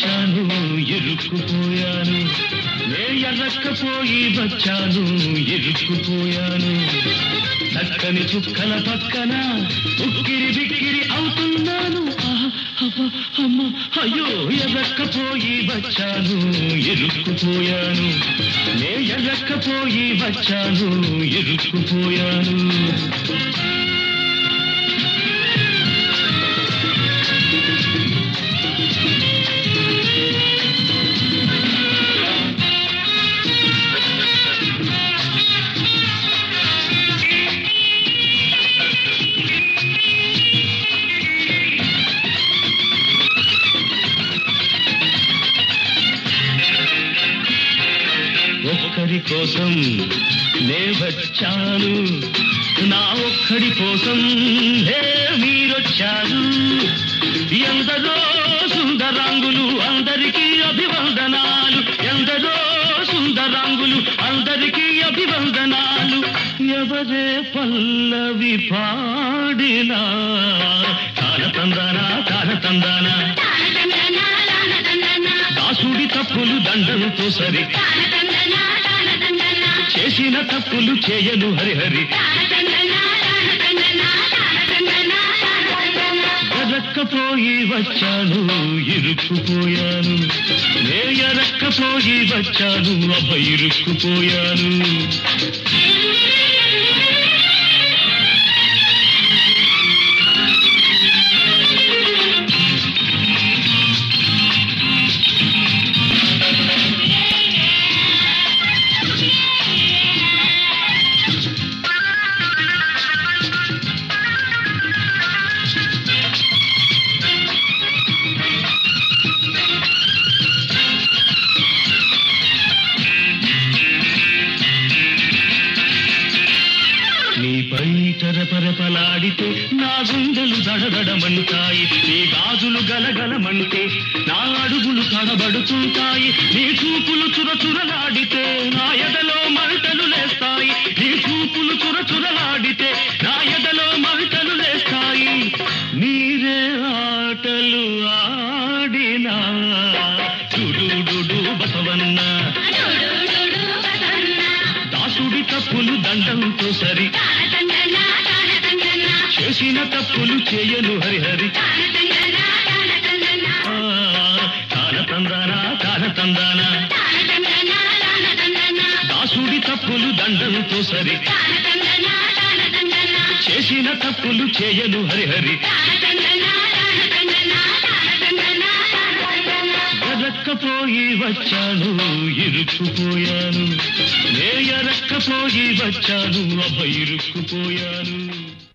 వచ్చాను ఇరుక్కుపోయాను ఎర్రక్కపోయి వచ్చాను ఇరుక్కుపోయాను చక్కని చుక్కల పక్కన ఉక్కిరి బిక్కిరి అవుతున్నాను అమ్మ అయ్యో ఎర్రక్కపోయి వచ్చాను ఇరుక్కుపోయాను ఎర్రక్కపోయి వచ్చాను ఇరుక్కుపోయాను ఒక్కడి కోసం నే వచ్చాను నా ఒక్కడి కోసం మీరొచ్చారు ఎందరో సుందరాంగులు అందరికీ అభివందనాలు ఎందరో సుందరాంగులు అందరికీ అభివందనాలు ఎవరే పల్లవి పాడినా తానతందానా దాసుడి తప్పులు దండంతో సరి చేసిన తప్పులు చేయను హరిహరి ఎర్రక్కపోయి వచ్చాను ఇరుక్కుపోయాను ఎర్రక్కపోయి వచ్చాను ఇరుక్కుపోయాను నీపై తరపరపలాడితే నా గుండెలు దడదడమంటాయి నీ గాజులు గలగలమంటే నా అడుగులు తడబడుతుంటాయి నీ చూపులు చురచురలాడితే నా ఎదలో మంటలు లేస్తాయి నీ చూపులు చురచురలాడితే నా ఎదలో మంటలు లేస్తాయి మీరే ఆటలు ఆడినా చుడు బసవన్న దాసుడి తప్పులు దండంతో సరి చేసిన తప్పులు చేయను హరిహరి తానతందానా దాసుడి తప్పులు దండంతో సరి చేసిన తప్పులు చేయను హరిహరి ఎర్రక్కపోయి వచ్చాను ఇరుక్కుపోయాను ఎర్రక్కపోయి వచ్చాను ఇరుక్కుపోయాను